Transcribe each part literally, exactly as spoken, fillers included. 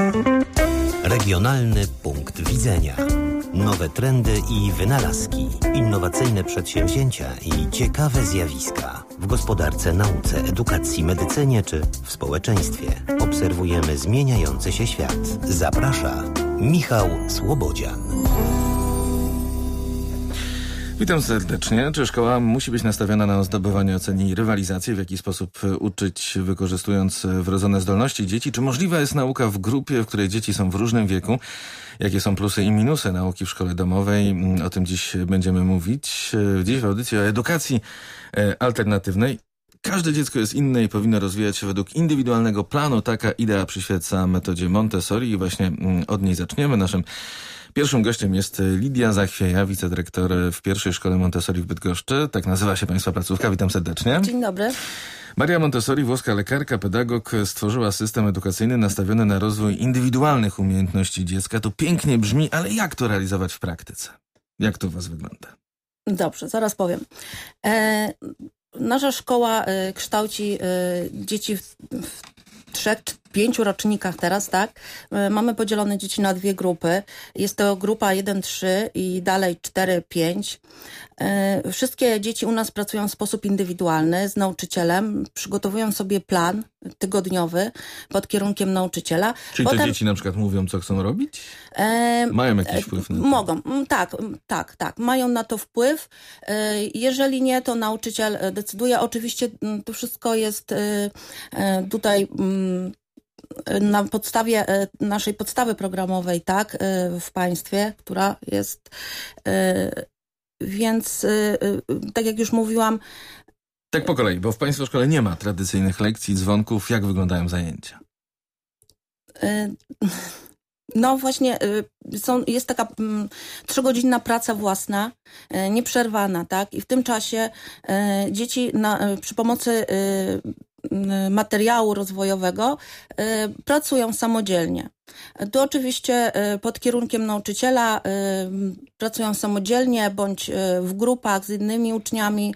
Regionalny punkt widzenia. Nowe trendy i wynalazki, innowacyjne przedsięwzięcia i ciekawe zjawiska. W gospodarce, nauce, edukacji, medycynie czy w społeczeństwie obserwujemy zmieniający się świat. Zaprasza Michał Słobodzian. Witam serdecznie. Czy szkoła musi być nastawiona na zdobywanie ocen i rywalizację? W jaki sposób uczyć, wykorzystując wrodzone zdolności dzieci? Czy możliwa jest nauka w grupie, w której dzieci są w różnym wieku? Jakie są plusy i minusy nauki w szkole domowej? O tym dziś będziemy mówić. Dziś w audycji o edukacji alternatywnej. Każde dziecko jest inne i powinno rozwijać się według indywidualnego planu. Taka idea przyświeca metodzie Montessori i właśnie od niej zaczniemy. Naszym pierwszym gościem jest Lidia Zachwieja, wicedyrektor w pierwszej szkole Montessori w Bydgoszczy. Tak nazywa się państwa placówka. Witam serdecznie. Dzień dobry. Maria Montessori, włoska lekarka, pedagog, stworzyła system edukacyjny nastawiony na rozwój indywidualnych umiejętności dziecka. To pięknie brzmi, ale jak to realizować w praktyce? Jak to u was wygląda? Dobrze, zaraz powiem. E, nasza szkoła e, kształci e, dzieci w, w trzech, pięciu rocznikach teraz, tak? Mamy podzielone dzieci na dwie grupy. Jest to grupa jeden trzy i dalej cztery pięć. Wszystkie dzieci u nas pracują w sposób indywidualny z nauczycielem, przygotowują sobie plan tygodniowy pod kierunkiem nauczyciela. Czyli Potem, te dzieci na przykład mówią, co chcą robić? E, Mają jakiś wpływ na to? Mogą, tak, tak, tak. Mają na to wpływ. Jeżeli nie, to nauczyciel decyduje. Oczywiście to wszystko jest tutaj na podstawie naszej podstawy programowej, tak, w państwie, która jest, więc tak jak już mówiłam. Tak po kolei, bo w państwa szkole nie ma tradycyjnych lekcji, dzwonków. Jak wyglądają zajęcia? No właśnie, są, jest taka trzygodzinna praca własna, nieprzerwana, tak, i w tym czasie dzieci na, przy pomocy materiału rozwojowego pracują samodzielnie. Tu oczywiście pod kierunkiem nauczyciela pracują samodzielnie bądź w grupach z innymi uczniami.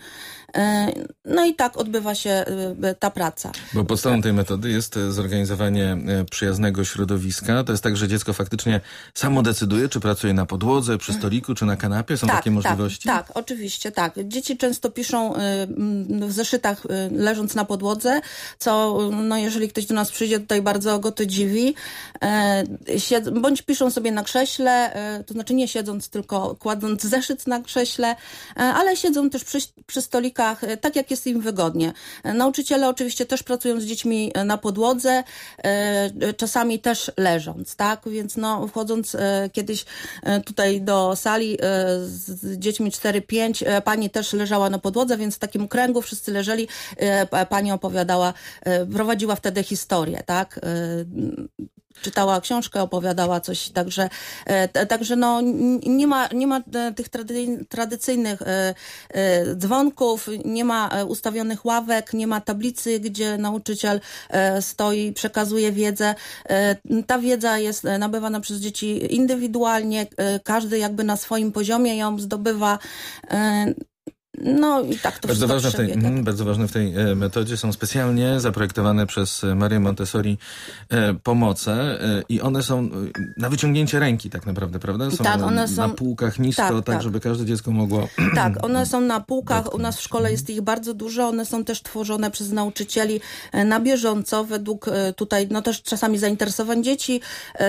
No i tak odbywa się ta praca. Bo podstawą tej metody jest zorganizowanie przyjaznego środowiska. To jest tak, że dziecko faktycznie samo decyduje, czy pracuje na podłodze, przy stoliku, czy na kanapie. Są tak, takie możliwości? Tak, tak, oczywiście, tak. Dzieci często piszą w zeszytach leżąc na podłodze, co no jeżeli ktoś do nas przyjdzie, tutaj bardzo go to dziwi. Bądź piszą sobie na krześle, to znaczy nie siedząc, tylko kładąc zeszyt na krześle, ale siedzą też przy, przy stolikach, tak jak jest im wygodnie. Nauczyciele oczywiście też pracują z dziećmi na podłodze, czasami też leżąc, tak? Więc no, wchodząc kiedyś tutaj do sali z dziećmi cztery pięć, pani też leżała na podłodze, więc w takim kręgu wszyscy leżeli, pani opowiadała, prowadziła wtedy historię, tak? Czytała książkę, opowiadała coś, także, e, także no, nie ma, nie ma tych trady, tradycyjnych e, e, dzwonków, nie ma ustawionych ławek, nie ma tablicy, gdzie nauczyciel e, stoi, przekazuje wiedzę. E, ta wiedza jest nabywana przez dzieci indywidualnie, e, każdy jakby na swoim poziomie ją zdobywa. E, No i tak to bardzo ważne, w tej, przebiega. bardzo ważne w tej e, metodzie są specjalnie zaprojektowane przez Marię Montessori e, pomoce e, i one są na wyciągnięcie ręki tak naprawdę, prawda? Są, tak, one są na półkach nisko, tak, tak, tak, żeby każde dziecko mogło... Tak, one są na półkach, u nas w szkole jest ich bardzo dużo, one są też tworzone przez nauczycieli na bieżąco, według tutaj, no też czasami zainteresowań dzieci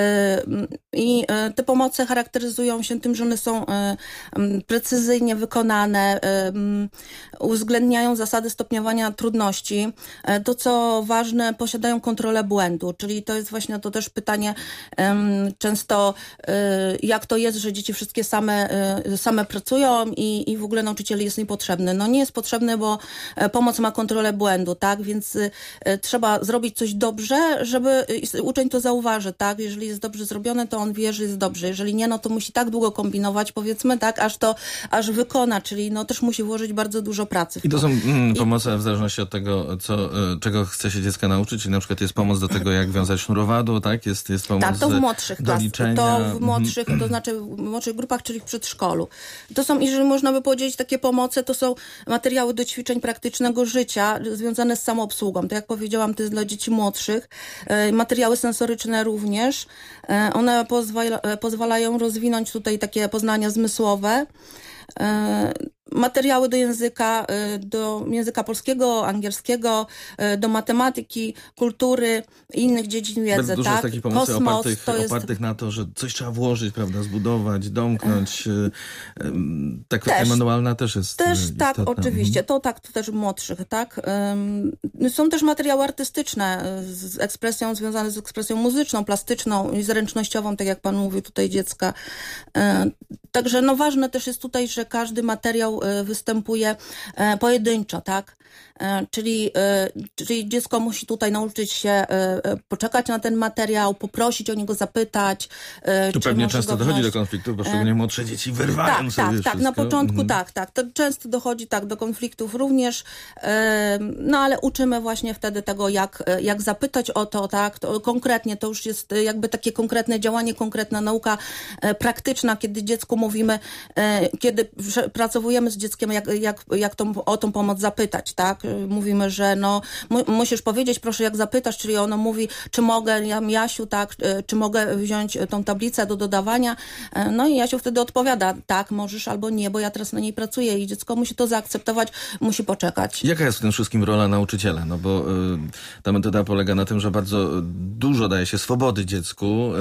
i te pomoce charakteryzują się tym, że one są precyzyjnie wykonane, uwzględniają zasady stopniowania trudności. To, co ważne, posiadają kontrolę błędu, czyli to jest właśnie to też pytanie często, jak to jest, że dzieci wszystkie same, same pracują i, i w ogóle nauczyciel jest niepotrzebny. No nie jest potrzebny, bo pomoc ma kontrolę błędu, tak? Więc trzeba zrobić coś dobrze, żeby uczeń to zauważy, tak? Jeżeli jest dobrze zrobione, to on wie, że jest dobrze. Jeżeli nie, no to musi tak długo kombinować, powiedzmy, tak? Aż to, aż wykona, czyli no też musi włożyć bardzo dużo pracy w to. I to są mm, pomoce w zależności od tego, co, czego chce się dziecka nauczyć. Czyli na przykład jest pomoc do tego, jak wiązać sznurowadło, tak? Jest, jest pomoc tak, to w młodszych do liczenia. To w młodszych, to znaczy w młodszych grupach, czyli w przedszkolu. To są, jeżeli można by powiedzieć, takie pomoce, to są materiały do ćwiczeń praktycznego życia związane z samoobsługą. To jak powiedziałam, to jest dla dzieci młodszych. Materiały sensoryczne również. One pozwala, pozwalają rozwinąć tutaj takie poznania zmysłowe. Materiały do języka, do języka polskiego, angielskiego, do matematyki, kultury i innych dziedzin wiedzy. Bardzo dużo tak? jest takich pomocy Kosmos, opartych, to jest... opartych na to, że coś trzeba włożyć, prawda, zbudować, domknąć. Ta kwestia też, manualna też jest Też istotna. tak, oczywiście. To tak, to też w młodszych, tak. Są też materiały artystyczne z ekspresją, związane z ekspresją muzyczną, plastyczną i zręcznościową, tak jak pan mówił tutaj, dziecka. Także no ważne też jest tutaj, że każdy materiał występuje pojedynczo, tak? Czyli, czyli dziecko musi tutaj nauczyć się poczekać na ten materiał, poprosić o niego, zapytać. Tu pewnie często dochodzi do konfliktów, bo szczególnie młodsze dzieci wyrwają tak, sobie tak, wszystko. tak, na początku mhm. tak, tak. To często dochodzi tak do konfliktów również, no ale uczymy właśnie wtedy tego, jak, jak zapytać o to, tak, to konkretnie, to już jest jakby takie konkretne działanie, konkretna nauka praktyczna, kiedy dziecku mówimy, kiedy pracowujemy z dzieckiem, jak, jak, jak tą, o tą pomoc zapytać, tak. Mówimy, że no mu, musisz powiedzieć, proszę, jak zapytasz, czyli ono mówi, czy mogę, ja, Jasiu, tak, czy mogę wziąć tą tablicę do dodawania, no i Jasiu wtedy odpowiada, tak, możesz albo nie, bo ja teraz na niej pracuję i dziecko musi to zaakceptować, musi poczekać. Jaka jest w tym wszystkim rola nauczyciela? No bo y, ta metoda polega na tym, że bardzo dużo daje się swobody dziecku, y,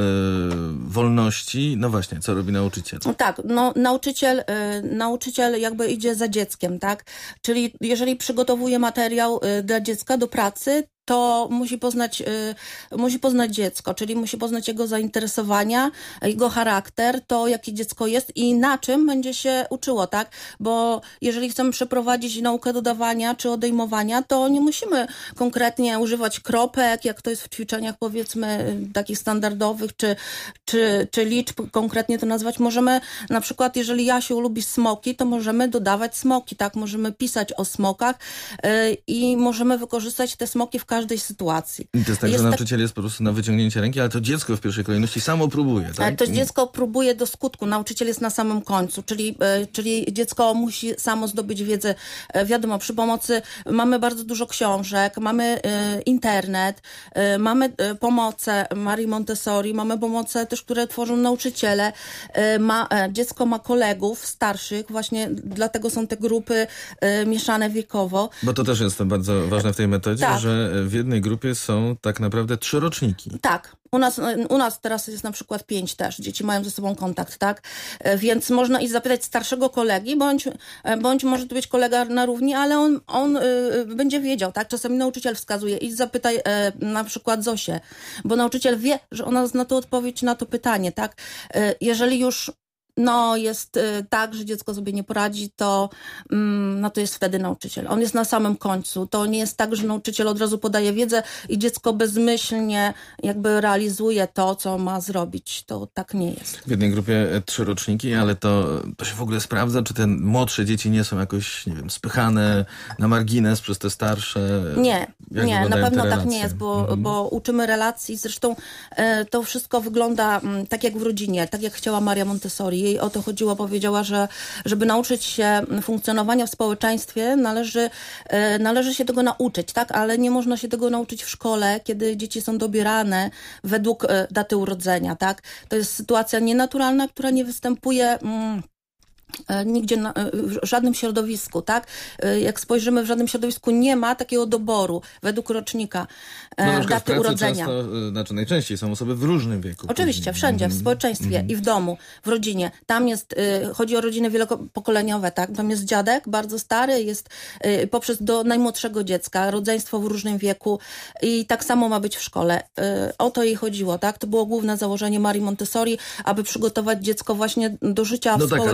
wolności, no właśnie, co robi nauczyciel? No tak, no nauczyciel, y, nauczyciel jakby idzie za dzieckiem, tak, czyli jeżeli przygotowuje materiał y, dla dziecka do pracy, to musi poznać, y, musi poznać dziecko, czyli musi poznać jego zainteresowania, jego charakter, to jakie dziecko jest i na czym będzie się uczyło, tak? Bo jeżeli chcemy przeprowadzić naukę dodawania czy odejmowania, to nie musimy konkretnie używać kropek, jak to jest w ćwiczeniach, powiedzmy, takich standardowych, czy, czy, czy liczb, konkretnie to nazwać. Możemy, na przykład, jeżeli Jasiu lubi smoki, to możemy dodawać smoki, tak? Możemy pisać o smokach y, i możemy wykorzystać te smoki w każdej sytuacji. I to jest tak, jest że tak... nauczyciel jest po prostu na wyciągnięcie ręki, ale to dziecko w pierwszej kolejności samo próbuje, tak? To dziecko próbuje do skutku, nauczyciel jest na samym końcu, czyli, czyli dziecko musi samo zdobyć wiedzę. Wiadomo, przy pomocy mamy bardzo dużo książek, mamy internet, mamy pomoce Marii Montessori, mamy pomoce też, które tworzą nauczyciele. Ma, dziecko ma kolegów starszych, właśnie dlatego są te grupy mieszane wiekowo. Bo to też jest bardzo ważne w tej metodzie, tak. że w jednej grupie są tak naprawdę trzy roczniki. Tak. U nas, u nas teraz jest na przykład pięć też. Dzieci mają ze sobą kontakt, tak? Więc można iść zapytać starszego kolegi, bądź, bądź może to być kolega na równi, ale on, on y, będzie wiedział, tak? Czasami nauczyciel wskazuje. Idź zapytaj y, na przykład Zosię, bo nauczyciel wie, że ona zna to odpowiedź na to pytanie, tak? Y, jeżeli już no jest y, tak, że dziecko sobie nie poradzi, to, mm, no to jest wtedy nauczyciel. On jest na samym końcu. To nie jest tak, że nauczyciel od razu podaje wiedzę i dziecko bezmyślnie jakby realizuje to, co ma zrobić. To tak nie jest. W jednej grupie trzy roczniki, ale to, to się w ogóle sprawdza, czy te młodsze dzieci nie są jakoś, nie wiem, spychane na margines przez te starsze? Nie, Jak nie, na pewno tak nie relacje? jest, bo, Mhm. bo uczymy relacji. Zresztą e, to wszystko wygląda m, tak jak w rodzinie, tak jak chciała Maria Montessori. Jej o to chodziło, powiedziała, że żeby nauczyć się funkcjonowania w społeczeństwie, należy, e, należy się tego nauczyć, tak? Ale nie można się tego nauczyć w szkole, kiedy dzieci są dobierane według e, daty urodzenia, tak? To jest sytuacja nienaturalna, która nie występuje mm, nigdzie, na, w żadnym środowisku, tak? Jak spojrzymy, w żadnym środowisku nie ma takiego doboru według rocznika no, na daty w pracy urodzenia. Często, znaczy najczęściej są osoby w różnym wieku. Oczywiście, później. wszędzie, w Mhm. społeczeństwie Mhm. i w domu, w rodzinie. Tam jest, y, chodzi o rodziny wielopokoleniowe, tak? Tam jest dziadek, bardzo stary, jest y, poprzez do najmłodszego dziecka, rodzeństwo w różnym wieku i tak samo ma być w szkole. Y, o to jej chodziło, tak? To było główne założenie Marii Montessori, aby przygotować dziecko właśnie do życia No w tak, ale te, społeczeństwie.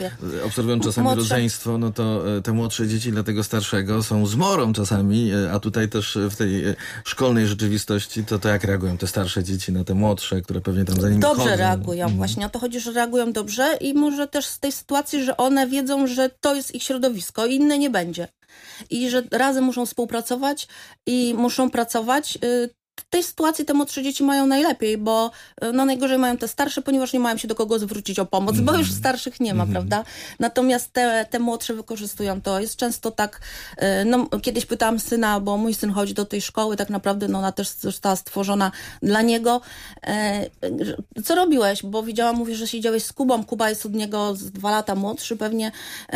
Oczywiście. Obserwując czasami Młodsze... rodzeństwo, no to te młodsze dzieci dla tego starszego są zmorą czasami, a tutaj też w tej szkolnej rzeczywistości to, to jak reagują te starsze dzieci na te młodsze, które pewnie tam za nimi Dobrze chodzą. reagują. Mhm. Właśnie o to chodzi, że reagują dobrze i może też z tej sytuacji, że one wiedzą, że to jest ich środowisko i inne nie będzie. I że razem muszą współpracować i muszą pracować. W tej sytuacji te młodsze dzieci mają najlepiej, bo no najgorzej mają te starsze, ponieważ nie mają się do kogo zwrócić o pomoc, mm. bo już starszych nie ma, mm. prawda? Natomiast te, te młodsze wykorzystują to. Jest często tak, no kiedyś pytałam syna, bo mój syn chodzi do tej szkoły, tak naprawdę no ona też została stworzona dla niego. Co robiłeś? Bo widziałam, mówisz, że siedziałeś z Kubą. Kuba jest od niego z dwa lata młodszy pewnie.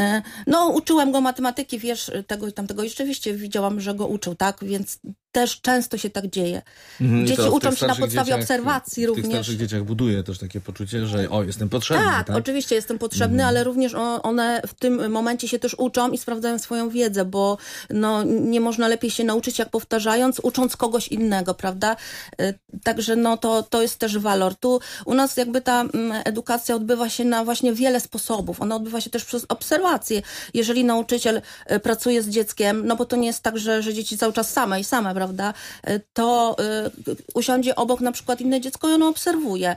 No uczyłem go matematyki, wiesz, tego i tamtego. I rzeczywiście widziałam, że go uczył, tak? Więc też często się tak dzieje. Mhm, dzieci uczą się na podstawie dzieciach, obserwacji w również. W tych starszych dzieciach buduje też takie poczucie, że o, jestem potrzebny. Tak, tak? oczywiście jestem potrzebny, mhm. ale również one w tym momencie się też uczą i sprawdzają swoją wiedzę, bo no, nie można lepiej się nauczyć, jak powtarzając, ucząc kogoś innego, prawda? Także no, to, to jest też walor. Tu u nas jakby ta edukacja odbywa się na właśnie wiele sposobów. Ona odbywa się też przez obserwację. Jeżeli nauczyciel pracuje z dzieckiem, no bo to nie jest tak, że, że dzieci cały czas same i same, prawda, to y, usiądzie obok na przykład inne dziecko i ono obserwuje.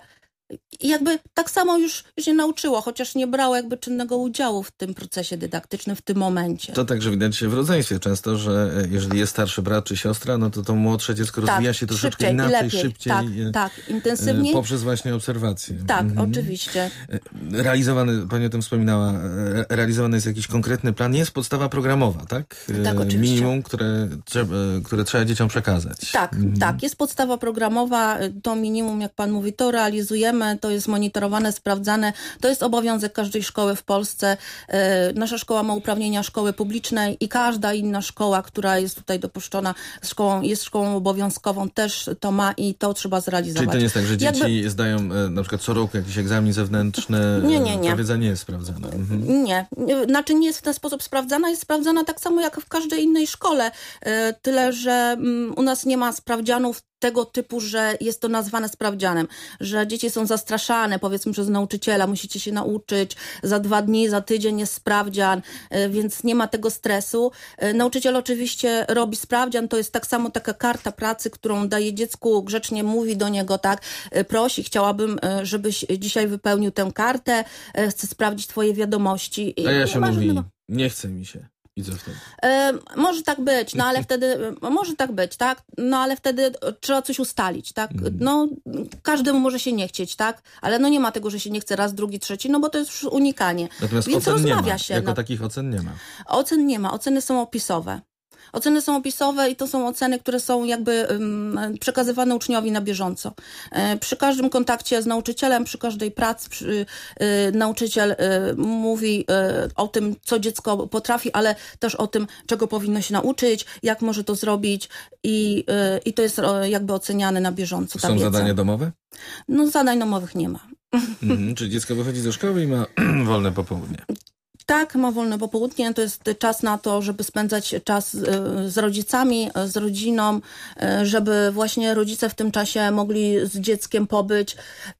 I jakby tak samo już się nauczyło, chociaż nie brało jakby czynnego udziału w tym procesie dydaktycznym w tym momencie. To także widać w rodzeństwie często, że jeżeli jest starszy brat czy siostra, no to to młodsze dziecko tak, rozwija się troszeczkę szybciej, inaczej, lepiej, szybciej. Tak, tak, intensywniej. Poprzez właśnie obserwacje. Tak, mhm. oczywiście. Realizowany, pani o tym wspominała, realizowany jest jakiś konkretny plan, jest podstawa programowa, tak? Tak, oczywiście. Minimum, które, które trzeba dzieciom przekazać. Tak, mhm. tak, jest podstawa programowa, to minimum, jak pan mówi, to realizujemy. To jest monitorowane, sprawdzane. To jest obowiązek każdej szkoły w Polsce. Nasza szkoła ma uprawnienia szkoły publicznej i każda inna szkoła, która jest tutaj dopuszczona, szkołą, jest szkołą obowiązkową, też to ma i to trzeba zrealizować. Czyli to nie jest tak, że dzieci Jakby... zdają na przykład co roku jakiś egzamin zewnętrzny, nie, nie, nie. ta wiedza nie jest sprawdzana. Mhm. Nie, znaczy nie jest w ten sposób sprawdzana, jest sprawdzana tak samo jak w każdej innej szkole. Tyle, że u nas nie ma sprawdzianów tego typu, że jest to nazwane sprawdzianem, że dzieci są zastraszane, powiedzmy, przez nauczyciela, musicie się nauczyć, za dwa dni, za tydzień jest sprawdzian, więc nie ma tego stresu. Nauczyciel oczywiście robi sprawdzian, to jest tak samo taka karta pracy, którą daje dziecku, grzecznie mówi do niego, tak, prosi, chciałabym, żebyś dzisiaj wypełnił tę kartę, chcę sprawdzić twoje wiadomości. A ja się mówi, żadnego... nie chce mi się. I co wtedy? E, może tak być, no ale wtedy, może tak być, tak? No ale wtedy trzeba coś ustalić, tak? No, każdemu może się nie chcieć, tak? Ale no nie ma tego, że się nie chce raz, drugi, trzeci, no bo to jest już unikanie. Natomiast Więc ocen rozmawia nie ma. się. Jako no. takich ocen nie ma. Ocen nie ma, oceny są opisowe. Oceny są opisowe i to są oceny, które są jakby um, przekazywane uczniowi na bieżąco. E, przy każdym kontakcie z nauczycielem, przy każdej pracy przy, e, nauczyciel e, mówi e, o tym, co dziecko potrafi, ale też o tym, czego powinno się nauczyć, jak może to zrobić i, e, i to jest e, jakby oceniane na bieżąco. Są zadania domowe? No zadań domowych nie ma. Mhm, czyli dziecko wychodzi ze szkoły i ma wolne popołudnie. Tak, ma wolne popołudnie, to jest czas na to, żeby spędzać czas z rodzicami, z rodziną, żeby właśnie rodzice w tym czasie mogli z dzieckiem pobyć.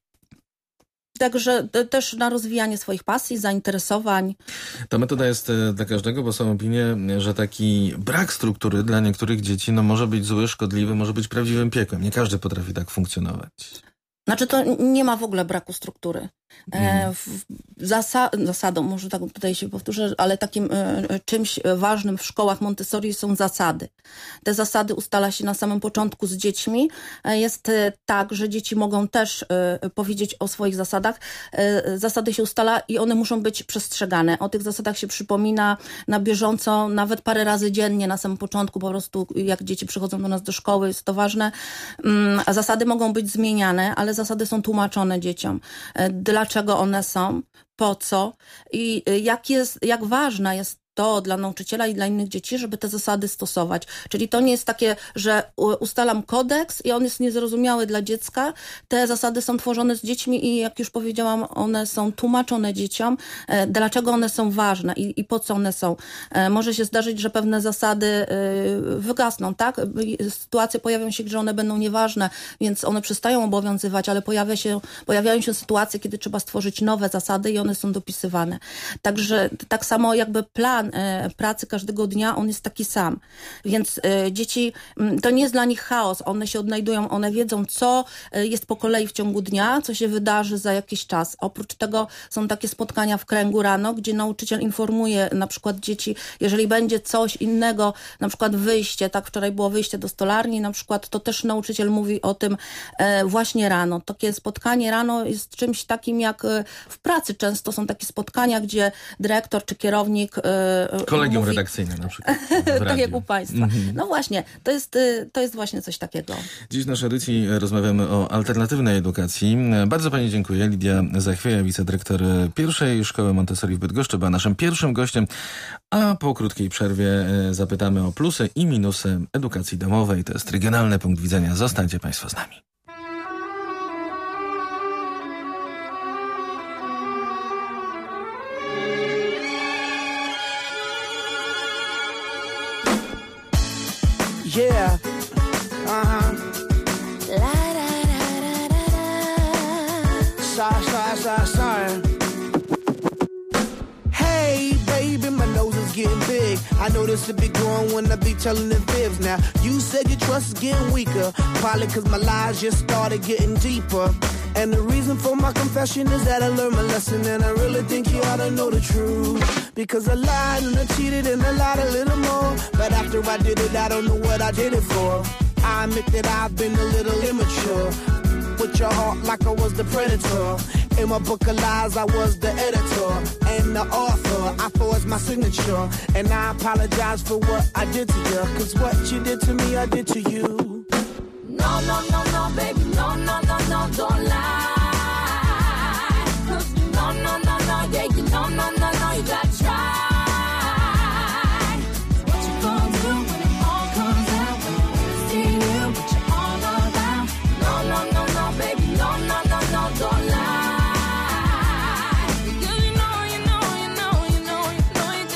Także też na rozwijanie swoich pasji, zainteresowań. Ta metoda jest dla każdego, bo są opinie, że taki brak struktury dla niektórych dzieci no, może być zły, szkodliwy, może być prawdziwym piekłem. Nie każdy potrafi tak funkcjonować. Znaczy to nie ma w ogóle braku struktury. E, w, zasa zasadą, może tak tutaj się powtórzę, ale takim e, czymś ważnym w szkołach Montessori są zasady. Te zasady ustala się na samym początku z dziećmi. E, jest e, tak, że dzieci mogą też e, powiedzieć o swoich zasadach. E, zasady się ustala i one muszą być przestrzegane. O tych zasadach się przypomina na bieżąco, nawet parę razy dziennie na samym początku, po prostu jak dzieci przychodzą do nas do szkoły, jest to ważne. Mm, a zasady mogą być zmieniane, ale zasady są tłumaczone dzieciom. E, dlaczego one są, po co i jak, jest, jak ważna jest to dla nauczyciela i dla innych dzieci, żeby te zasady stosować. Czyli to nie jest takie, że ustalam kodeks i on jest niezrozumiały dla dziecka. Te zasady są tworzone z dziećmi i jak już powiedziałam, one są tłumaczone dzieciom, dlaczego one są ważne i, i po co one są. Może się zdarzyć, że pewne zasady wygasną, tak? Sytuacje pojawią się, że one będą nieważne, więc one przestają obowiązywać, ale pojawia się, pojawiają się sytuacje, kiedy trzeba stworzyć nowe zasady i one są dopisywane. Także tak samo jakby plan pracy każdego dnia, on jest taki sam. Więc dzieci, to nie jest dla nich chaos, one się odnajdują, one wiedzą, co jest po kolei w ciągu dnia, co się wydarzy za jakiś czas. Oprócz tego są takie spotkania w kręgu rano, gdzie nauczyciel informuje na przykład dzieci, jeżeli będzie coś innego, na przykład wyjście, tak wczoraj było wyjście do stolarni, na przykład to też nauczyciel mówi o tym e, właśnie rano. Takie spotkanie rano jest czymś takim jak e, w pracy często są takie spotkania, gdzie dyrektor czy kierownik e, Kolegium mówi, redakcyjne na przykład. tak jak u państwa. Mm-hmm. No właśnie, to jest, to jest właśnie coś takiego. Dziś w naszej audycji rozmawiamy o alternatywnej edukacji. Bardzo pani dziękuję. Lidia Zachwieja, wicedyrektor pierwszej Szkoły Montessori w Bydgoszczy, była naszym pierwszym gościem, a po krótkiej przerwie zapytamy o plusy i minusy edukacji domowej. To jest Regionalny Punkt Widzenia. Zostańcie państwo z nami. Yeah. Uh-huh. La da da da da da. Sorry, sorry, sorry, sorry. Hey, baby, my nose is getting big. I know this will be growing when I be telling them fibs. Now, you said your trust is getting weaker. Probably cause my lies just started getting deeper. And the reason for my confession is that I learned my lesson. And I really think you ought to know the truth. Because I lied and I cheated and I lied a little more. But after I did it, I don't know what I did it for. I admit that I've been a little immature. With your heart like I was the predator. In my book of lies, I was the editor and the author. I forged my signature. And I apologize for what I did to you. Cause what you did to me, I did to you. No, no, no, no, baby, no, no, no, no, don't lie. No, no, no, no, yeah, you no, no, no, no, you gotta try. What you gonna do when it all comes out? When you see you, what you all about? No, no, no, no, baby, no, no, no, no, don't lie. Because you know, you know, you know, you know, you know you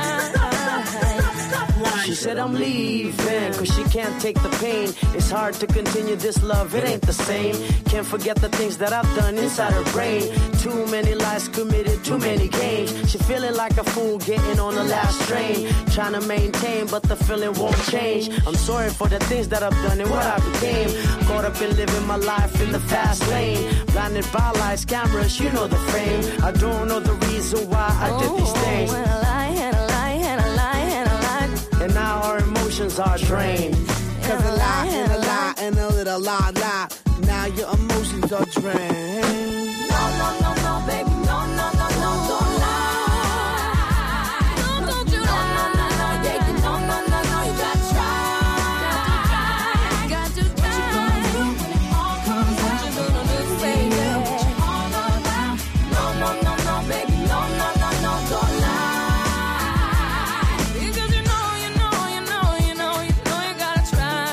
gotta try. She said I'm leaving cause she can't take the pain. It's hard to continue this love, it ain't the same. Can't forget the things that I've done inside her brain. Too many lies committed, too many games. She feeling like a fool getting on the last train. Trying to maintain but the feeling won't change. I'm sorry for the things that I've done and what I became. Caught up in living my life in the fast lane. Blinded by lights, cameras, you know the fame. I don't know the reason why I did these things. And a lie, and a lie, and a lie, and a lie. And now our emotions are drained. Cause a lie and a lie and a little lie lie. Now your emotions are drained. No, no, no, no, baby, no, no, no, no, don't lie. No, don't you lie. No, no, no, yeah, you no, no, no, no, you gotta try. Got to try. What you gonna do when it all comes out? What you gonna do, baby? What you all about? No, no, no, no, baby, no, no, no, no, don't lie. Because you know, you know, you know, you know, you know you gotta try.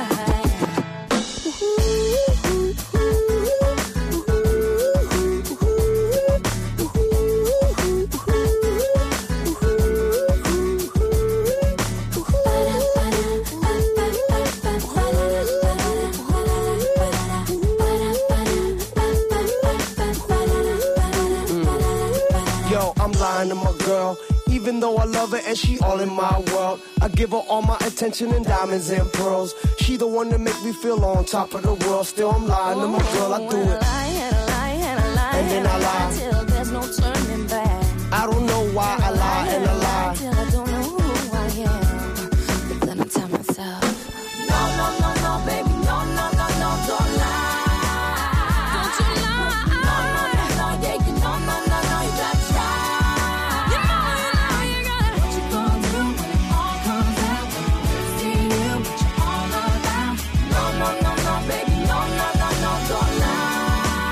Yo, I'm lying to my girl. Even though I love her and she all in my world, I give her all my attention and diamonds and pearls. She the one that make me feel on top of the world. Still I'm lying to my girl, I do it. And then I lie till there's no turning back. I don't know why I lie and I lie. Till I don't know who I am. But then I tell myself, no, no, no, no, baby, no, no, no, no, don't lie. Don't you lie. No, no, no, no, yeah, you no, no, no, no, you gotta try. You know, you know, you gotta. What you gonna do when it all comes out? When you see you, what you all about? No, no, no, no, baby, no, no, no, no, don't lie.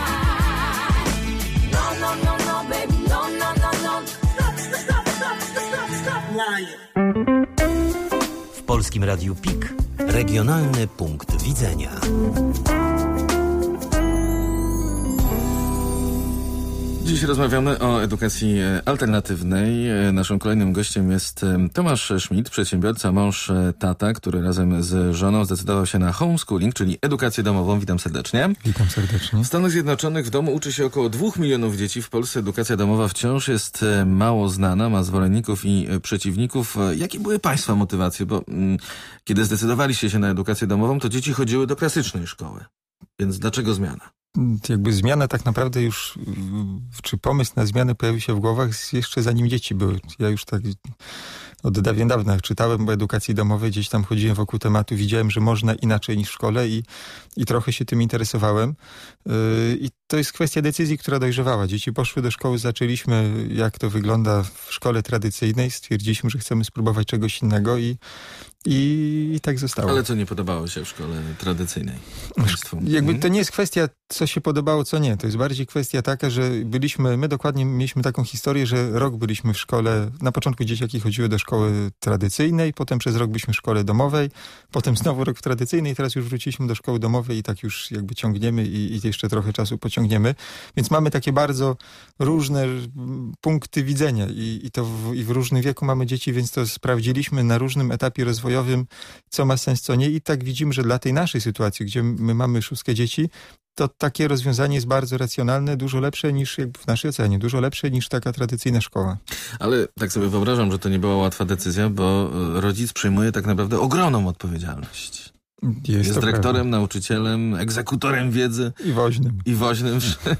Polskim Radiu P I K regionalny punkt widzenia. Dziś rozmawiamy o edukacji alternatywnej. Naszym kolejnym gościem jest Tomasz Schmidt, przedsiębiorca, mąż, tata, który razem z żoną zdecydował się na homeschooling, czyli edukację domową. Witam serdecznie. Witam serdecznie. W Stanach Zjednoczonych w domu uczy się około dwóch milionów dzieci. W Polsce edukacja domowa wciąż jest mało znana, ma zwolenników i przeciwników. Jakie były Państwa motywacje? Bo mm, kiedy zdecydowaliście się na edukację domową, to dzieci chodziły do klasycznej szkoły. Więc dlaczego zmiana? Jakby zmiana tak naprawdę już, czy pomysł na zmianę pojawił się w głowach jeszcze zanim dzieci były. Ja już tak od dawien dawna czytałem o edukacji domowej, gdzieś tam chodziłem wokół tematu, widziałem, że można inaczej niż w szkole i, i trochę się tym interesowałem. Yy, I to jest kwestia decyzji, która dojrzewała. Dzieci poszły do szkoły, zaczęliśmy, jak to wygląda w szkole tradycyjnej, stwierdziliśmy, że chcemy spróbować czegoś innego i I, I tak zostało. Ale co nie podobało się w szkole tradycyjnej państwu? Jakby to nie jest kwestia, co się podobało, co nie. To jest bardziej kwestia taka, że byliśmy, my dokładnie mieliśmy taką historię, że rok byliśmy w szkole, na początku dzieciaki chodziły do szkoły tradycyjnej, potem przez rok byliśmy w szkole domowej, potem znowu rok w tradycyjnej, teraz już wróciliśmy do szkoły domowej i tak już jakby ciągniemy i, i jeszcze trochę czasu pociągniemy. Więc mamy takie bardzo różne punkty widzenia i, i to w, i w różnym wieku mamy dzieci, więc to sprawdziliśmy na różnym etapie rozwoju, co ma sens, co nie. I tak widzimy, że dla tej naszej sytuacji, gdzie my mamy szóstkę dzieci, to takie rozwiązanie jest bardzo racjonalne, dużo lepsze niż, jakby w naszej ocenie, dużo lepsze niż taka tradycyjna szkoła. Ale tak sobie wyobrażam, że to nie była łatwa decyzja, bo rodzic przyjmuje tak naprawdę ogromną odpowiedzialność. Jest, jest dyrektorem, prawda, nauczycielem, egzekutorem wiedzy. I woźnym. I woźnym.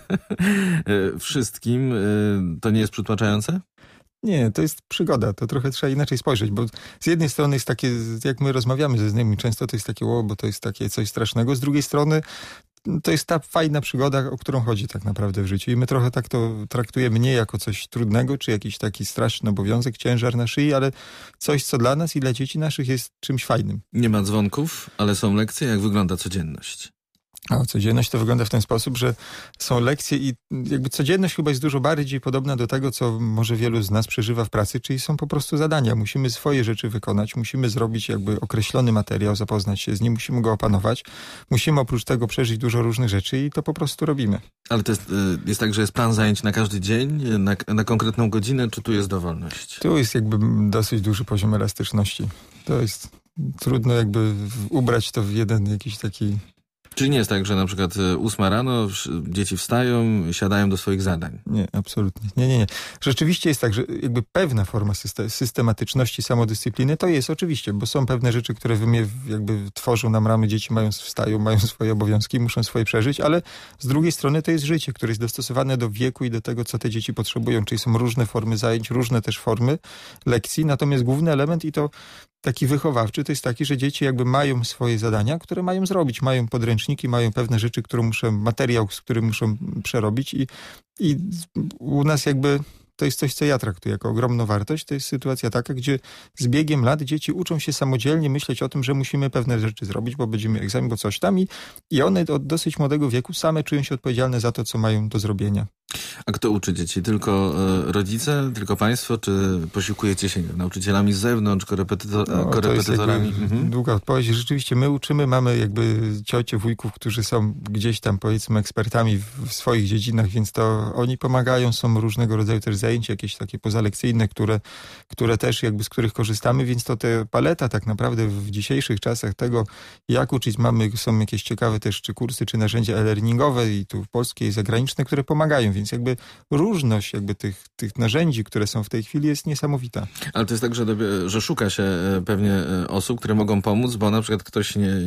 Wszystkim. To nie jest przytłaczające? Nie, to jest przygoda, to trochę trzeba inaczej spojrzeć, bo z jednej strony jest takie, jak my rozmawiamy ze znajomymi, często to jest takie, o, bo to jest takie coś strasznego, z drugiej strony to jest ta fajna przygoda, o którą chodzi tak naprawdę w życiu i my trochę tak to traktujemy nie jako coś trudnego, czy jakiś taki straszny obowiązek, ciężar na szyi, ale coś, co dla nas i dla dzieci naszych jest czymś fajnym. Nie ma dzwonków, ale są lekcje. Jak wygląda codzienność? A codzienność to wygląda w ten sposób, że są lekcje i jakby codzienność chyba jest dużo bardziej podobna do tego, co może wielu z nas przeżywa w pracy, czyli są po prostu zadania. Musimy swoje rzeczy wykonać, musimy zrobić jakby określony materiał, zapoznać się z nim, musimy go opanować. Musimy oprócz tego przeżyć dużo różnych rzeczy i to po prostu robimy. Ale to jest, jest tak, że jest plan zajęć na każdy dzień, na, na konkretną godzinę, czy tu jest dowolność? Tu jest jakby dosyć duży poziom elastyczności. To jest trudno jakby ubrać to w jeden jakiś taki... Czyli nie jest tak, że na przykład ósma rano dzieci wstają, siadają do swoich zadań? Nie, absolutnie. Nie, nie, nie. Rzeczywiście jest tak, że jakby pewna forma systematyczności, samodyscypliny to jest oczywiście, bo są pewne rzeczy, które jakby tworzą nam ramy, dzieci mają, wstają, mają swoje obowiązki, muszą swoje przeżyć, ale z drugiej strony to jest życie, które jest dostosowane do wieku i do tego, co te dzieci potrzebują, czyli są różne formy zajęć, różne też formy lekcji, natomiast główny element i to taki wychowawczy to jest taki, że dzieci jakby mają swoje zadania, które mają zrobić, mają podręczniki, mają pewne rzeczy, które muszą, materiał, z którym muszą przerobić i, i u nas jakby to jest coś, co ja traktuję jako ogromną wartość. To jest sytuacja taka, gdzie z biegiem lat dzieci uczą się samodzielnie myśleć o tym, że musimy pewne rzeczy zrobić, bo będziemy egzamin, bo coś tam i, i one od dosyć młodego wieku same czują się odpowiedzialne za to, co mają do zrobienia. A kto uczy dzieci? Tylko e, rodzice? Tylko państwo? Czy posiłkujecie się nauczycielami z zewnątrz, korepetytor, no, korepetytorami? Mhm. Długa odpowiedź. Rzeczywiście my uczymy, mamy jakby ciocie, wujków, którzy są gdzieś tam powiedzmy ekspertami w, w swoich dziedzinach, więc to oni pomagają, są różnego rodzaju też zajęcia, jakieś takie pozalekcyjne, które, które też jakby z których korzystamy, więc to te paleta tak naprawdę w dzisiejszych czasach tego, jak uczyć mamy, są jakieś ciekawe też czy kursy, czy narzędzia e-learningowe i tu polskie i zagraniczne, które pomagają, więc jakby różność jakby tych, tych narzędzi, które są w tej chwili jest niesamowita. Ale to jest tak, że, że szuka się pewnie osób, które mogą pomóc, bo na przykład ktoś nie,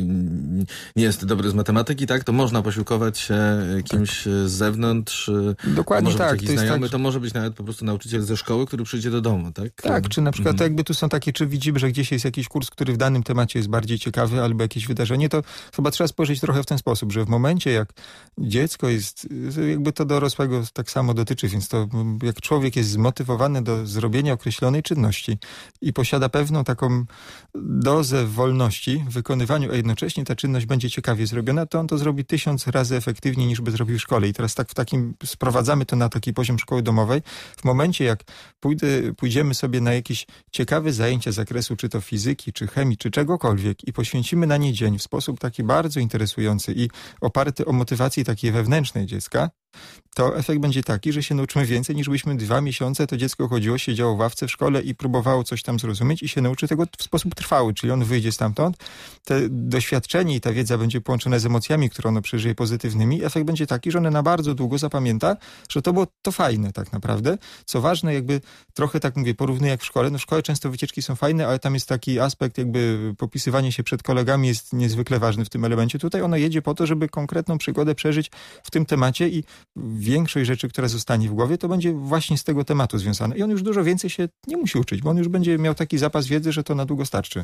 nie jest dobry z matematyki, tak? To można posiłkować się kimś tak z zewnątrz. Dokładnie może tak. Być jakiś to znajomy, tak, to może być nawet po prostu nauczyciel ze szkoły, który przyjdzie do domu, tak? Tak, czy na przykład mhm. jakby tu są takie, czy widzimy, że gdzieś jest jakiś kurs, który w danym temacie jest bardziej ciekawy, albo jakieś wydarzenie, to chyba trzeba spojrzeć trochę w ten sposób, że w momencie jak dziecko jest, jakby to dorosłego tak tak samo dotyczy, więc to jak człowiek jest zmotywowany do zrobienia określonej czynności i posiada pewną taką dozę wolności w wykonywaniu, a jednocześnie ta czynność będzie ciekawie zrobiona, to on to zrobi tysiąc razy efektywniej niż by zrobił w szkole. I teraz tak w takim, sprowadzamy to na taki poziom szkoły domowej. W momencie jak pójdę, pójdziemy sobie na jakieś ciekawe zajęcia z zakresu czy to fizyki, czy chemii, czy czegokolwiek i poświęcimy na nie dzień w sposób taki bardzo interesujący i oparty o motywacji takiej wewnętrznej dziecka, to efekt będzie taki, że się nauczymy więcej niż byśmy dwa miesiące to dziecko chodziło, siedziało w ławce w szkole i próbowało coś tam zrozumieć i się nauczy tego w sposób trwały, czyli on wyjdzie stamtąd, te doświadczenie i ta wiedza będzie połączone z emocjami, które ono przeżyje pozytywnymi. Efekt będzie taki, że one na bardzo długo zapamięta, że to było to fajne tak naprawdę. Co ważne, jakby trochę tak mówię, porównuję jak w szkole. No w szkole często wycieczki są fajne, ale tam jest taki aspekt jakby popisywanie się przed kolegami jest niezwykle ważny w tym elemencie. Tutaj ono jedzie po to, żeby konkretną przygodę przeżyć w tym temacie i większość rzeczy, która zostanie w głowie, to będzie właśnie z tego tematu związane. I on już dużo więcej się nie musi uczyć, bo on już będzie miał taki zapas wiedzy, że to na długo starczy.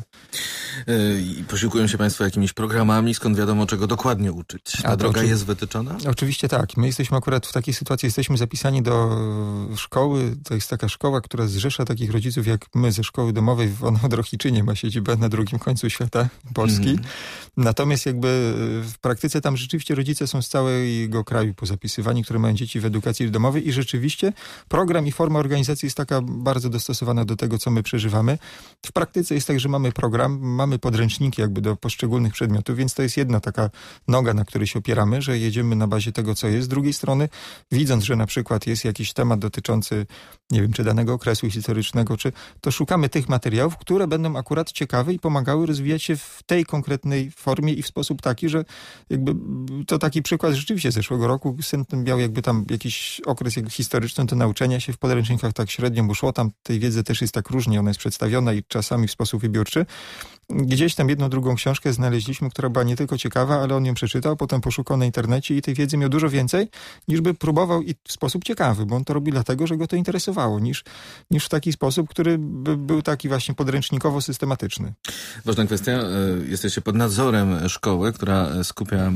Yy, posiłkują się Państwo jakimiś programami, skąd wiadomo, czego dokładnie uczyć? Ta A droga jest wytyczona? Oczywiście tak. My jesteśmy akurat w takiej sytuacji, jesteśmy zapisani do szkoły. To jest taka szkoła, która zrzesza takich rodziców jak my ze szkoły domowej. Ona w Drohiczynie ma siedzibę na drugim końcu świata, Polski. Mm. Natomiast jakby w praktyce tam rzeczywiście rodzice są z całego kraju pozapisywani, które mają dzieci w edukacji domowej i rzeczywiście program i forma organizacji jest taka bardzo dostosowana do tego, co my przeżywamy. W praktyce jest tak, że mamy program, mamy podręczniki jakby do poszczególnych przedmiotów, więc to jest jedna taka noga, na której się opieramy, że jedziemy na bazie tego, co jest. Z drugiej strony, widząc, że na przykład jest jakiś temat dotyczący, nie wiem, czy danego okresu historycznego, czy to szukamy tych materiałów, które będą akurat ciekawe i pomagały rozwijać się w tej konkretnej formie i w sposób taki, że jakby to taki przykład rzeczywiście zeszłego roku. Syn ten miał jakby tam jakiś okres jakby historyczny do nauczenia się w podręcznikach tak średnio mu szło. Tam tej wiedzy też jest tak różnie, ona jest przedstawiona i czasami w sposób wybiórczy. Gdzieś tam jedną, drugą książkę znaleźliśmy, która była nie tylko ciekawa, ale on ją przeczytał, potem poszukał na internecie i tej wiedzy miał dużo więcej, niż by próbował i w sposób ciekawy, bo on to robi dlatego, że go to interesowało, niż, niż w taki sposób, który by był taki właśnie podręcznikowo-systematyczny. Ważna kwestia, jesteście pod nadzorem szkoły, która skupia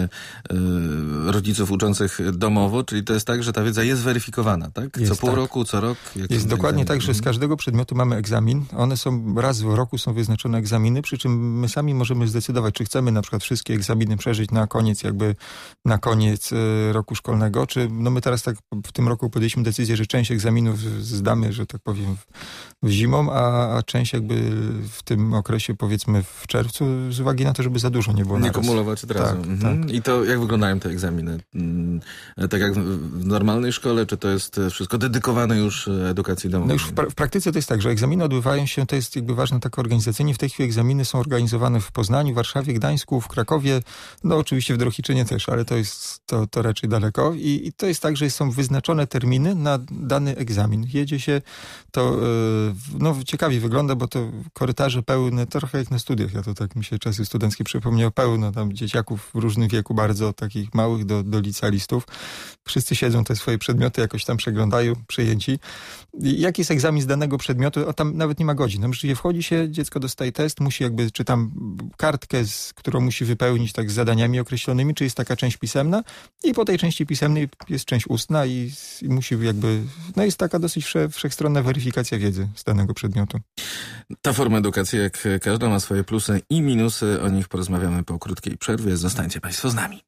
rodziców uczących domowo, czyli to jest tak, że ta wiedza jest weryfikowana, tak? Jest, co pół tak. roku, co rok? Jest dokładnie egzamin? Tak, że z każdego przedmiotu mamy egzamin. One są, raz w roku są wyznaczone egzaminy, przy czym my sami możemy zdecydować, czy chcemy na przykład wszystkie egzaminy przeżyć na koniec jakby, na koniec roku szkolnego, czy no my teraz tak w tym roku podjęliśmy decyzję, że część egzaminów zdamy, że tak powiem, w, w zimą, a, a część jakby w tym okresie, powiedzmy w czerwcu, z uwagi na to, żeby za dużo nie było Nie naraz. kumulować od razu. Tak, mhm. tak. I to jak wyglądają te egzaminy? Tak jak w normalnej szkole, czy to jest wszystko dedykowane już edukacji domowej? No już w, pra- w praktyce to jest tak, że egzaminy odbywają się, to jest jakby ważne tak organizacyjnie. W tej chwili egzaminy są organizowane w Poznaniu, Warszawie, Gdańsku, w Krakowie, no oczywiście w Drohiczynie też, ale to jest to, to raczej daleko. I, I to jest tak, że są wyznaczone terminy na dany egzamin. Jedzie się, to yy, no ciekawie wygląda, bo to korytarze pełne, trochę jak na studiach. Ja to tak mi się czasy studenckie przypomniało, pełno tam dzieciaków w różnym wieku, bardzo takich małych do, do licealistów. Wszyscy siedzą te swoje przedmioty, jakoś tam przeglądają, przyjęci. I jaki jest egzamin z danego przedmiotu? O, tam nawet nie ma godzin. Tam rzeczywiście wchodzi się, dziecko dostaje test, musi jakby, czy tam kartkę, z, którą musi wypełnić tak z zadaniami określonymi, czy jest taka część pisemna i po tej części pisemnej jest część ustna i, i musi jakby, no jest taka dosyć wsze, wszechstronna weryfikacja wiedzy z danego przedmiotu. Ta forma edukacji, jak każda, ma swoje plusy i minusy. O nich porozmawiamy po krótkiej przerwie. Zostańcie Państwo z nami.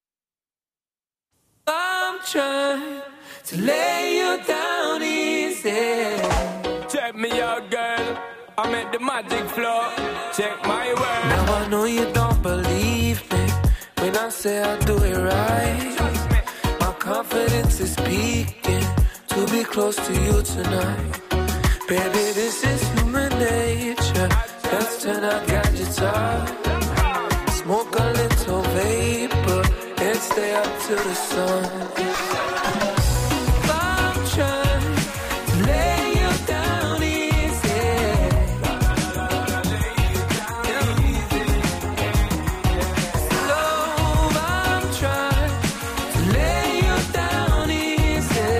I'm trying to lay you down easy. Check me out, girl. I'm at the magic floor. Check my work. Now I know you don't believe me when I say I do it right. My confidence is speaking to be close to you tonight. Baby, this is human nature. Let's turn our gadgets off. Smoke a little vapor and stay up to the sun. I'm trying to lay you down easy. Love, I'm trying to lay you down easy.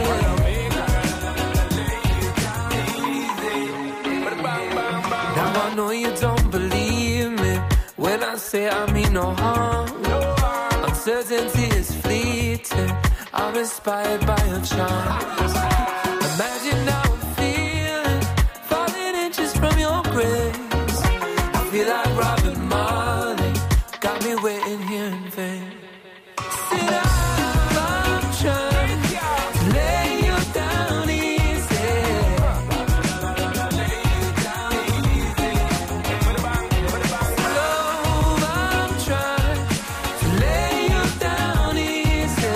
Now I know you don't believe me when I say I mean no harm. Uncertainty is fleeting. I are inspired by your charms. Imagine how I'm feeling, falling inches from your grace. I feel like Robin Marley, got me waiting here in vain. Sit down, I'm trying to lay you down easy. Lay you down easy. Love, I'm trying to lay you down easy.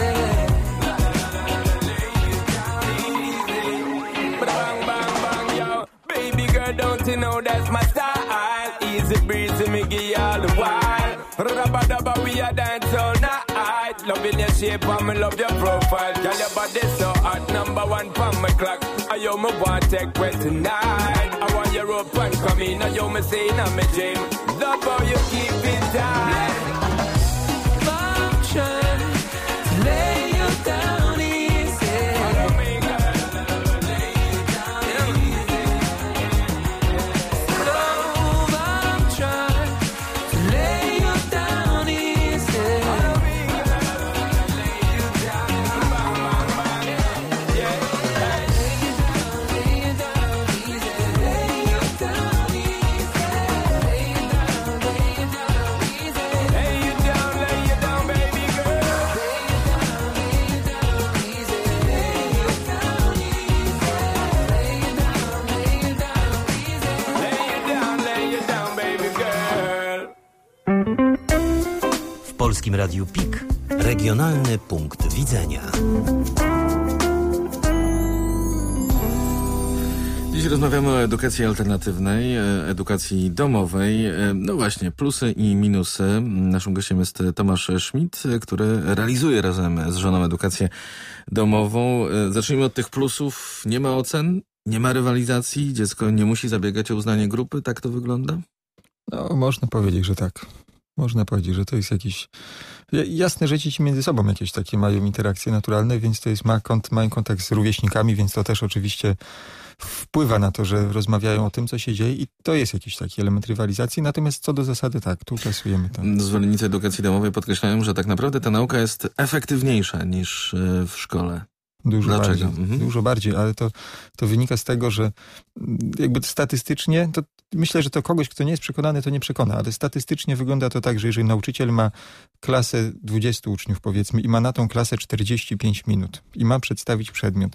Lay you down easy. Bang, bang, bang, yo. Baby girl, don't you know that's my style? Easy breezy, me give you all the while. Rubba dubba, we a dance all night. Loving your shape and me love your profile. Girl, your body so hot, number one for my clock. I yo me want take way tonight. I want your rope and come in. I yo me say in my dream. Love how you keep it tight. I'm trying to lay you down easy. Lay you down easy. Love, I'm trying to lay you down easy. W Polskim Radiu P I K regionalny punkt widzenia. Dziś rozmawiamy o edukacji alternatywnej, edukacji domowej. No właśnie, plusy i minusy. Naszym gościem jest Tomasz Schmidt, który realizuje razem z żoną edukację domową. Zacznijmy od tych plusów. Nie ma ocen, nie ma rywalizacji, dziecko nie musi zabiegać o uznanie grupy. Tak to wygląda? No, można powiedzieć, że tak. Można powiedzieć, że to jest jakiś... Jasne, że dzieci między sobą jakieś takie mają interakcje naturalne, więc to jest, ma kont, mają kontakt z rówieśnikami, więc to też oczywiście wpływa na to, że rozmawiają o tym, co się dzieje i to jest jakiś taki element rywalizacji. Natomiast co do zasady, tak, tu pasujemy tam. Zwolennicy edukacji domowej podkreślają, że tak naprawdę ta nauka jest efektywniejsza niż w szkole. Dużo Dlaczego? bardziej, Mhm. dużo bardziej, ale to, to wynika z tego, że jakby statystycznie, to myślę, że to kogoś, kto nie jest przekonany, to nie przekona, ale statystycznie wygląda to tak, że jeżeli nauczyciel ma klasę dwudziestu uczniów, powiedzmy, i ma na tą klasę czterdzieści pięć minut i ma przedstawić przedmiot,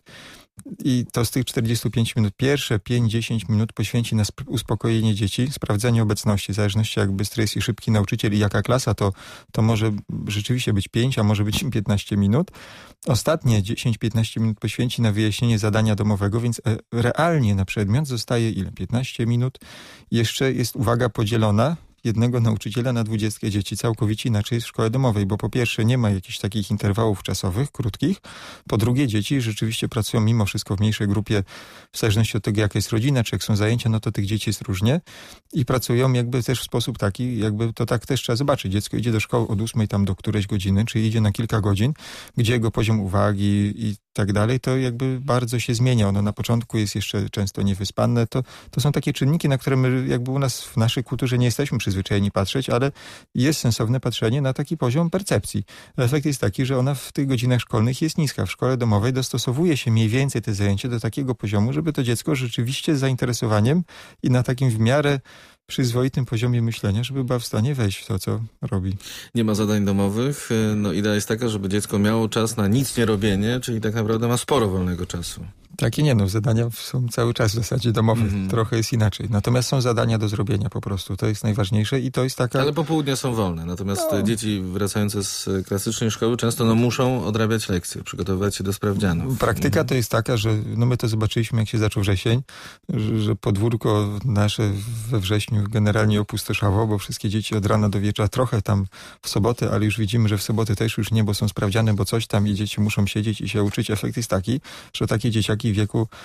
i to z tych czterdziestu pięciu minut pierwsze pięć do dziesięciu minut poświęci na uspokojenie dzieci, sprawdzanie obecności, w zależności jak bystry jest i szybki nauczyciel i jaka klasa, to, to może rzeczywiście być pięć, a może być piętnaście minut. Ostatnie dziesięć do piętnastu minut poświęci na wyjaśnienie zadania domowego, więc realnie na przedmiot zostaje ile? piętnaście minut. Jeszcze jest uwaga podzielona jednego nauczyciela na dwudziestkę dzieci. Całkowicie inaczej jest w szkole domowej, bo po pierwsze nie ma jakichś takich interwałów czasowych, krótkich. Po drugie dzieci rzeczywiście pracują mimo wszystko w mniejszej grupie, w zależności od tego, jaka jest rodzina, czy jak są zajęcia, no to tych dzieci jest różnie. I pracują jakby też w sposób taki, jakby to tak też trzeba zobaczyć. Dziecko idzie do szkoły od ósmej tam do którejś godziny, czyli idzie na kilka godzin, gdzie jego poziom uwagi i tak dalej, to jakby bardzo się zmienia. Ono na początku jest jeszcze często niewyspane. To, to są takie czynniki, na które my jakby u nas w naszej kulturze nie jesteśmy przyzwyczajeni patrzeć, ale jest sensowne patrzenie na taki poziom percepcji. Efekt jest taki, że ona w tych godzinach szkolnych jest niska. W szkole domowej dostosowuje się mniej więcej te zajęcie do takiego poziomu, żeby to dziecko rzeczywiście z zainteresowaniem i na takim w miarę przyzwoitym poziomie myślenia, żeby była w stanie wejść w to, co robi. Nie ma zadań domowych. No idea jest taka, żeby dziecko miało czas na nic nie robienie, czyli tak naprawdę ma sporo wolnego czasu. Tak i nie, no zadania są cały czas w zasadzie domowe. Mm. Trochę jest inaczej. Natomiast są zadania do zrobienia po prostu. To jest najważniejsze i to jest taka... Ale popołudnia są wolne. Natomiast no. dzieci wracające z klasycznej szkoły często no, muszą odrabiać lekcje, przygotowywać się do sprawdzianów. Praktyka mm. to jest taka, że no my to zobaczyliśmy, jak się zaczął wrzesień, że, że podwórko nasze we wrześniu generalnie opustoszało, bo wszystkie dzieci od rana do wieczora, trochę tam w sobotę, ale już widzimy, że w sobotę też już nie, bo są sprawdziane, bo coś tam i dzieci muszą siedzieć i się uczyć. Efekt jest taki, że takie dzieciaki w wieku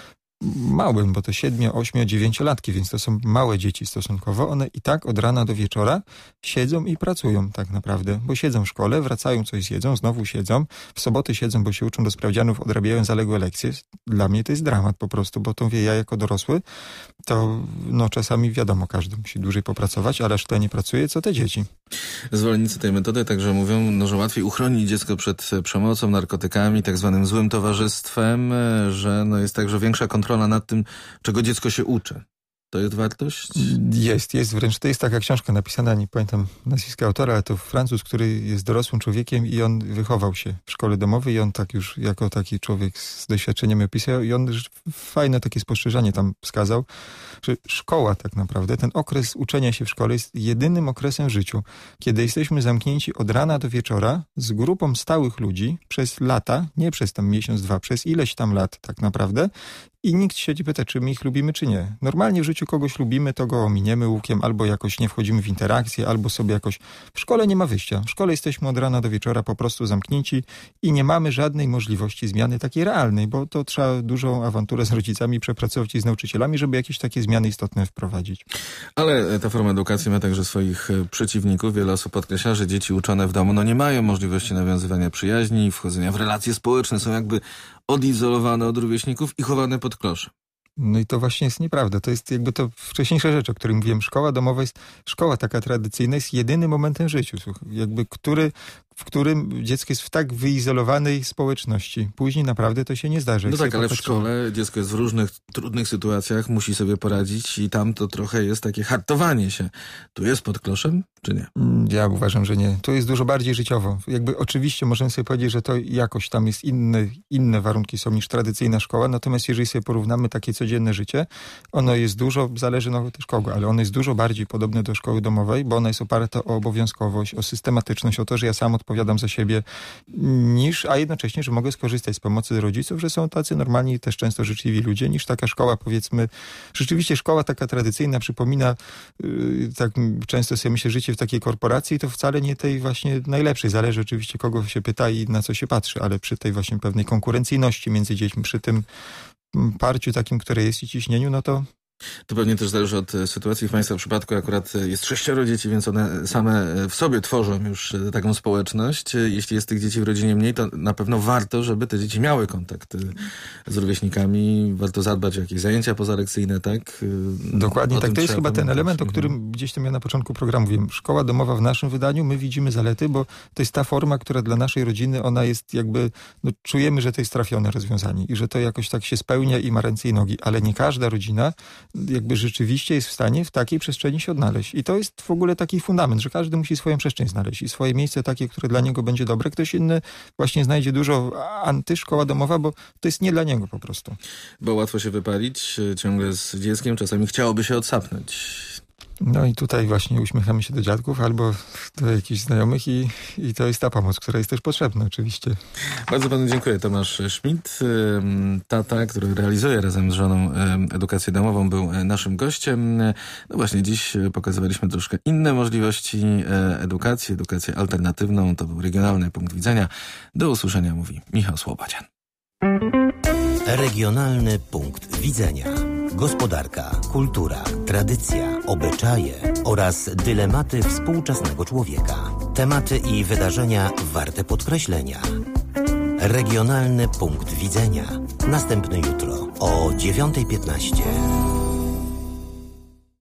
małym, bo to siedmiu, ośmiu, dziewięciolatki, więc to są małe dzieci stosunkowo. One i tak od rana do wieczora siedzą i pracują tak naprawdę, bo siedzą w szkole, wracają, coś zjedzą, znowu siedzą, w soboty siedzą, bo się uczą do sprawdzianów, odrabiają zaległe lekcje. Dla mnie to jest dramat po prostu, bo to wie, ja jako dorosły, to no czasami wiadomo, każdy musi dłużej popracować, ale aż tyle nie pracuje, co te dzieci. Zwolennicy tej metody także mówią, no, że łatwiej uchronić dziecko przed przemocą, narkotykami, tak zwanym złym towarzystwem, że no jest także większa kontrola nad tym, czego dziecko się uczy. To jest wartość? Jest, jest wręcz. To jest taka książka napisana, nie pamiętam nazwiska autora, ale to Francuz, który jest dorosłym człowiekiem i on wychował się w szkole domowej i on tak już jako taki człowiek z doświadczeniem opisał i on fajne takie spostrzeżenie tam wskazał, że szkoła tak naprawdę, ten okres uczenia się w szkole jest jedynym okresem w życiu, kiedy jesteśmy zamknięci od rana do wieczora z grupą stałych ludzi przez lata, nie przez tam miesiąc, dwa, przez ileś tam lat tak naprawdę. I nikt się nie pyta, czy my ich lubimy, czy nie. Normalnie w życiu kogoś lubimy, to go ominiemy łukiem, albo jakoś nie wchodzimy w interakcję, albo sobie jakoś... W szkole nie ma wyjścia. W szkole jesteśmy od rana do wieczora po prostu zamknięci i nie mamy żadnej możliwości zmiany takiej realnej, bo to trzeba dużą awanturę z rodzicami przepracować i z nauczycielami, żeby jakieś takie zmiany istotne wprowadzić. Ale ta forma edukacji ma także swoich przeciwników. Wiele osób podkreśla, że dzieci uczone w domu no nie mają możliwości nawiązywania przyjaźni, wchodzenia w relacje społeczne, są jakby odizolowane od rówieśników i chowane pod kloszem. No i to właśnie jest nieprawda. To jest jakby to wcześniejsza rzecz, o której mówiłem. Szkoła domowa jest, szkoła taka tradycyjna jest jedynym momentem w życiu, jakby który, w którym dziecko jest w tak wyizolowanej społeczności. Później naprawdę to się nie zdarzy. No tak, ale w szkole dziecko jest w różnych trudnych sytuacjach, musi sobie poradzić i tam to trochę jest takie hartowanie się. Tu jest pod kloszem, czy nie? Ja uważam, że nie. Tu jest dużo bardziej życiowo. Jakby oczywiście możemy sobie powiedzieć, że to jakoś tam jest inne, inne warunki są niż tradycyjna szkoła, natomiast jeżeli sobie porównamy takie codzienne życie, ono jest dużo, zależy no też kogo, ale ono jest dużo bardziej podobne do szkoły domowej, bo ona jest oparta o obowiązkowość, o systematyczność, o to, że ja sam odpowiadam za siebie, niż, a jednocześnie, że mogę skorzystać z pomocy rodziców, że są tacy normalni, też często życzliwi ludzie, niż taka szkoła, powiedzmy, rzeczywiście szkoła taka tradycyjna przypomina, yy, tak często sobie myślę, życie w takiej korporacji, to wcale nie tej właśnie najlepszej. Zależy oczywiście, kogo się pyta i na co się patrzy, ale przy tej właśnie pewnej konkurencyjności między dziećmi, przy tym parciu takim, które jest i ciśnieniu, no to To pewnie też zależy od sytuacji. W Państwa przypadku akurat jest sześcioro dzieci, więc one same w sobie tworzą już taką społeczność. Jeśli jest tych dzieci w rodzinie mniej, to na pewno warto, żeby te dzieci miały kontakt z rówieśnikami. Warto zadbać o jakieś zajęcia pozalekcyjne, tak? Dokładnie tak. To jest chyba ten element, o którym gdzieś tam ja na początku programu wiem. Szkoła domowa w naszym wydaniu, my widzimy zalety, bo to jest ta forma, która dla naszej rodziny, ona jest jakby, no, czujemy, że to jest trafione rozwiązanie i że to jakoś tak się spełnia i ma ręce i nogi, ale nie każda rodzina jakby rzeczywiście jest w stanie w takiej przestrzeni się odnaleźć. I to jest w ogóle taki fundament, że każdy musi swoją przestrzeń znaleźć i swoje miejsce takie, które dla niego będzie dobre. Ktoś inny właśnie znajdzie dużo antyszkoła domowa, bo to jest nie dla niego po prostu. Bo łatwo się wypalić ciągle z dzieckiem, czasami chciałoby się odsapnąć. No i tutaj właśnie uśmiechamy się do dziadków albo do jakichś znajomych i, i to jest ta pomoc, która jest też potrzebna oczywiście. Bardzo panu dziękuję. Tomasz Schmidt, tata, który realizuje razem z żoną edukację domową, był naszym gościem. No właśnie, dziś pokazywaliśmy troszkę inne możliwości edukacji, edukację alternatywną. To był Regionalny Punkt Widzenia. Do usłyszenia, mówi Michał Słobadzian. Regionalny Punkt Widzenia. Gospodarka, kultura, tradycja, obyczaje oraz dylematy współczesnego człowieka. Tematy i wydarzenia warte podkreślenia. Regionalny Punkt Widzenia. Następny jutro o dziewiąta piętnaście.